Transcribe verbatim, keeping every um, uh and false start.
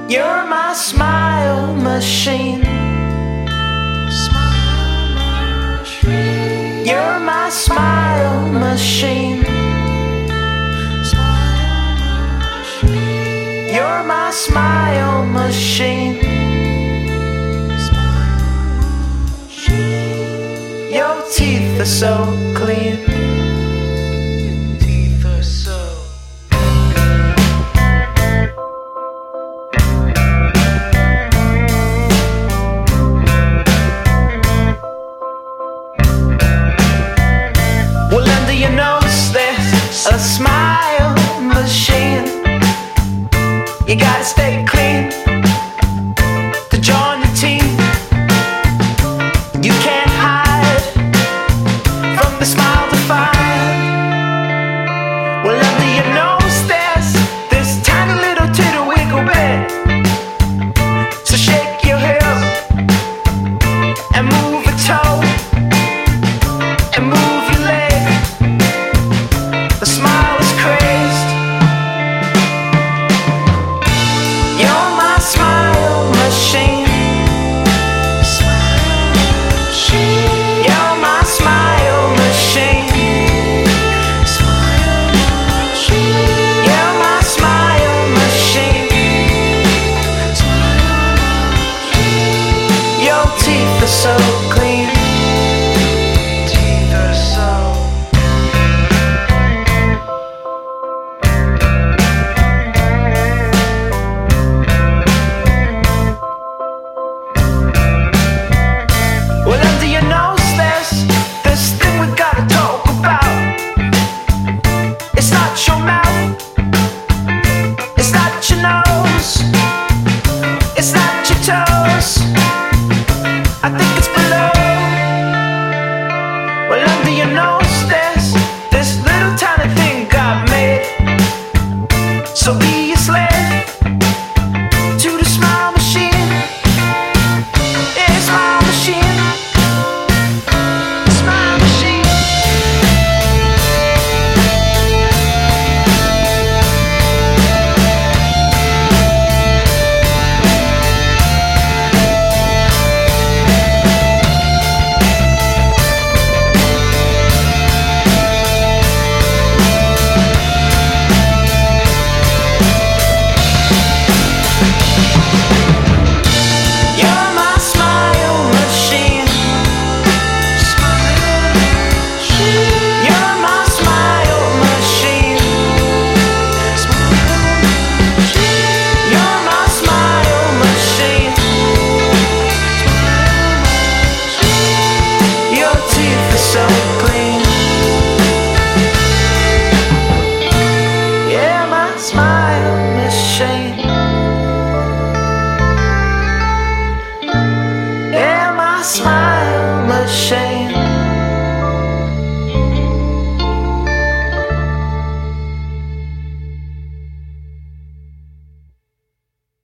You're my smile machine. Smile machine. You're my smile machine. Smile machine. You're my smile machine. Smile machine. Your teeth are so clean. Teeth are so well, under your nose there's a smile machine. You gotta stay